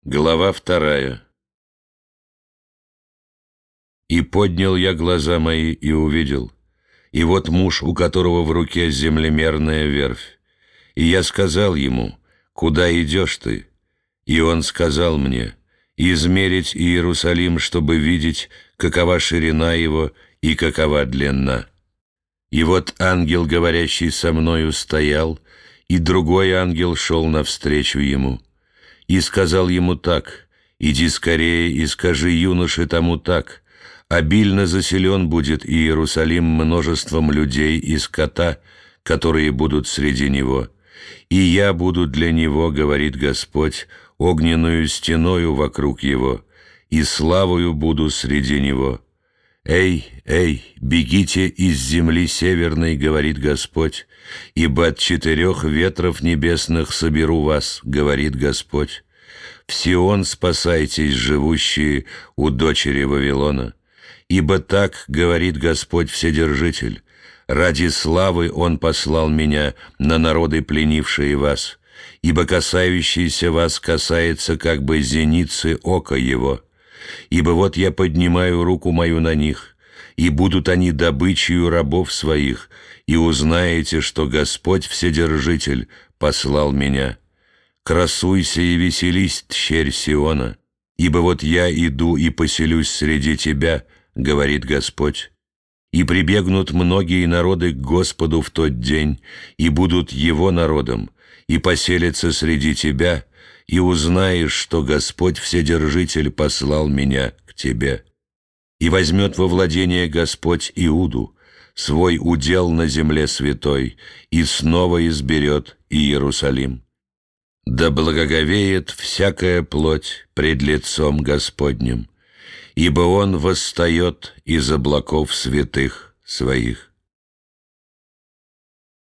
Глава 2. «И поднял я глаза мои и увидел, и вот муж, у которого в руке землемерная верфь. И я сказал ему: куда идешь ты? И он сказал мне: измерить Иерусалим, чтобы видеть, какова ширина его и какова длина. И вот ангел, говорящий со мною, стоял, и другой ангел шел навстречу ему. И сказал ему так: иди скорее и скажи юноше тому так: обильно заселен будет Иерусалим множеством людей и скота, которые будут среди него. И я буду для него, говорит Господь, огненную стеною вокруг его, и славою буду среди него. Эй, эй, бегите из земли северной, говорит Господь, ибо от 4 ветров небесных соберу вас, говорит Господь. В Сион спасайтесь, живущие у дочери Вавилона. Ибо так говорит Господь Вседержитель: ради славы Он послал меня на народы, пленившие вас, ибо касающийся вас касается как бы зеницы ока Его. Ибо вот я поднимаю руку мою на них, и будут они добычею рабов своих, и узнаете, что Господь Вседержитель послал меня. Красуйся и веселись, тщерь Сиона, ибо вот я иду и поселюсь среди тебя, говорит Господь. И прибегнут многие народы к Господу в тот день, и будут Его народом, и поселятся среди тебя, и узнаешь, что Господь Вседержитель послал меня к тебе. И возьмет во владение Господь Иуду, свой удел на земле святой, и снова изберет Иерусалим. Да благоговеет всякая плоть пред лицом Господним, ибо Он восстает из облаков святых своих.